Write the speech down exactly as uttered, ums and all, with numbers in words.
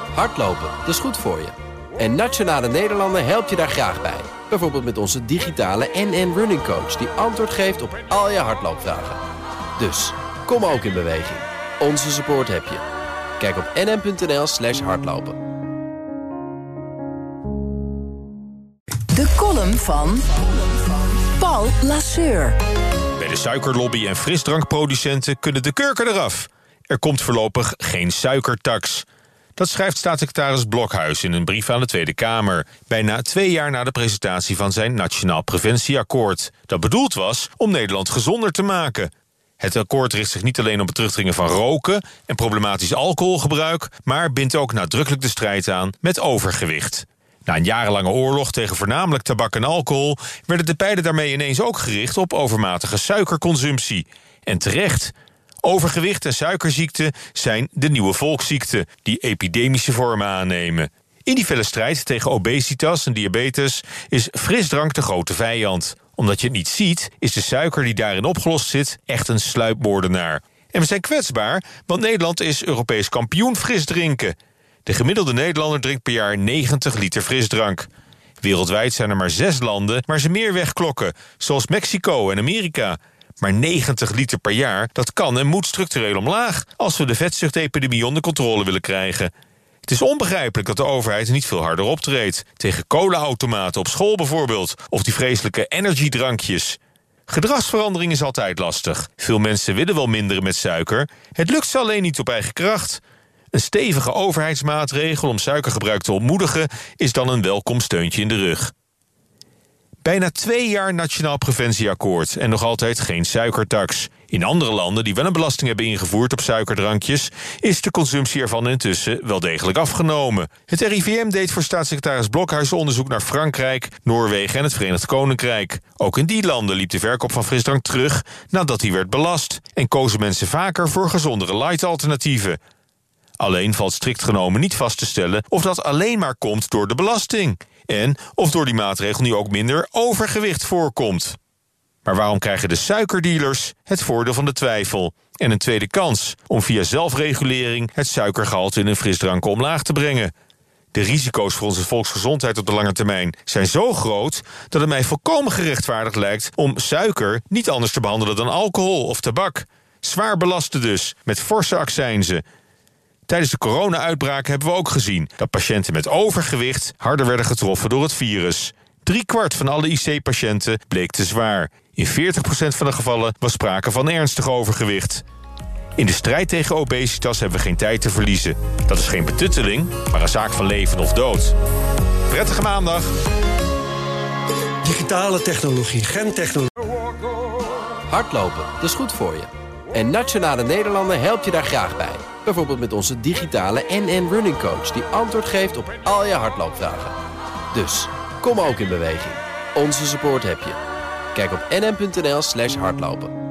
Hardlopen, dat is goed voor je. En Nationale Nederlanden helpt je daar graag bij. Bijvoorbeeld met onze digitale N N Running Coach... die antwoord geeft op al je hardloopvragen. Dus, kom ook in beweging. Onze support heb je. Kijk op nn.nl slash hardlopen. De column van Paul Lasseur. Bij de suikerlobby en frisdrankproducenten kunnen de kurken eraf. Er komt voorlopig geen suikertax. Dat schrijft staatssecretaris Blokhuis in een brief aan de Tweede Kamer. Bijna twee jaar na de presentatie van zijn Nationaal Preventieakkoord. Dat bedoeld was om Nederland gezonder te maken. Het akkoord richt zich niet alleen op het terugdringen van roken en problematisch alcoholgebruik, maar bindt ook nadrukkelijk de strijd aan met overgewicht. Na een jarenlange oorlog tegen voornamelijk tabak en alcohol werden de pijlen daarmee ineens ook gericht op overmatige suikerconsumptie. En terecht. Overgewicht en suikerziekte zijn de nieuwe volksziekten die epidemische vormen aannemen. In die felle strijd tegen obesitas en diabetes is frisdrank de grote vijand. Omdat je het niet ziet, is de suiker die daarin opgelost zit echt een sluipmoordenaar. En we zijn kwetsbaar, want Nederland is Europees kampioen frisdrinken. De gemiddelde Nederlander drinkt per jaar negentig liter frisdrank. Wereldwijd zijn er maar zes landen waar ze meer wegklokken, zoals Mexico en Amerika. Maar negentig liter per jaar, dat kan en moet structureel omlaag als we de vetzuchtepidemie onder controle willen krijgen. Het is onbegrijpelijk dat de overheid niet veel harder optreedt. Tegen cola-automaten op school bijvoorbeeld, of die vreselijke energiedrankjes. Gedragsverandering is altijd lastig. Veel mensen willen wel minderen met suiker. Het lukt ze alleen niet op eigen kracht. Een stevige overheidsmaatregel om suikergebruik te ontmoedigen is dan een welkom steuntje in de rug. Bijna twee jaar Nationaal Preventieakkoord en nog altijd geen suikertax. In andere landen die wel een belasting hebben ingevoerd op suikerdrankjes, is de consumptie ervan intussen wel degelijk afgenomen. Het R I V M deed voor staatssecretaris Blokhuis onderzoek naar Frankrijk, Noorwegen en het Verenigd Koninkrijk. Ook in die landen liep de verkoop van frisdrank terug nadat die werd belast en kozen mensen vaker voor gezondere light-alternatieven. Alleen valt strikt genomen niet vast te stellen of dat alleen maar komt door de belasting. En of door die maatregel nu ook minder overgewicht voorkomt. Maar waarom krijgen de suikerdealers het voordeel van de twijfel en een tweede kans om via zelfregulering het suikergehalte in een frisdrank omlaag te brengen? De risico's voor onze volksgezondheid op de lange termijn zijn zo groot dat het mij volkomen gerechtvaardigd lijkt om suiker niet anders te behandelen dan alcohol of tabak. Zwaar belasten dus, met forse accijnzen. Tijdens de corona-uitbraak hebben we ook gezien dat patiënten met overgewicht harder werden getroffen door het virus. Drie kwart van alle I C-patiënten bleek te zwaar. In veertig procent van de gevallen was sprake van ernstig overgewicht. In de strijd tegen obesitas hebben we geen tijd te verliezen. Dat is geen betutteling, maar een zaak van leven of dood. Prettige maandag. Digitale technologie, gentechnologie. Hardlopen, dat is goed voor je. En Nationale Nederlanden helpt je daar graag bij. Bijvoorbeeld met onze digitale N N Running Coach... die antwoord geeft op al je hardloopvragen. Dus, kom ook in beweging. Onze support heb je. Kijk op nn.nl slash hardlopen.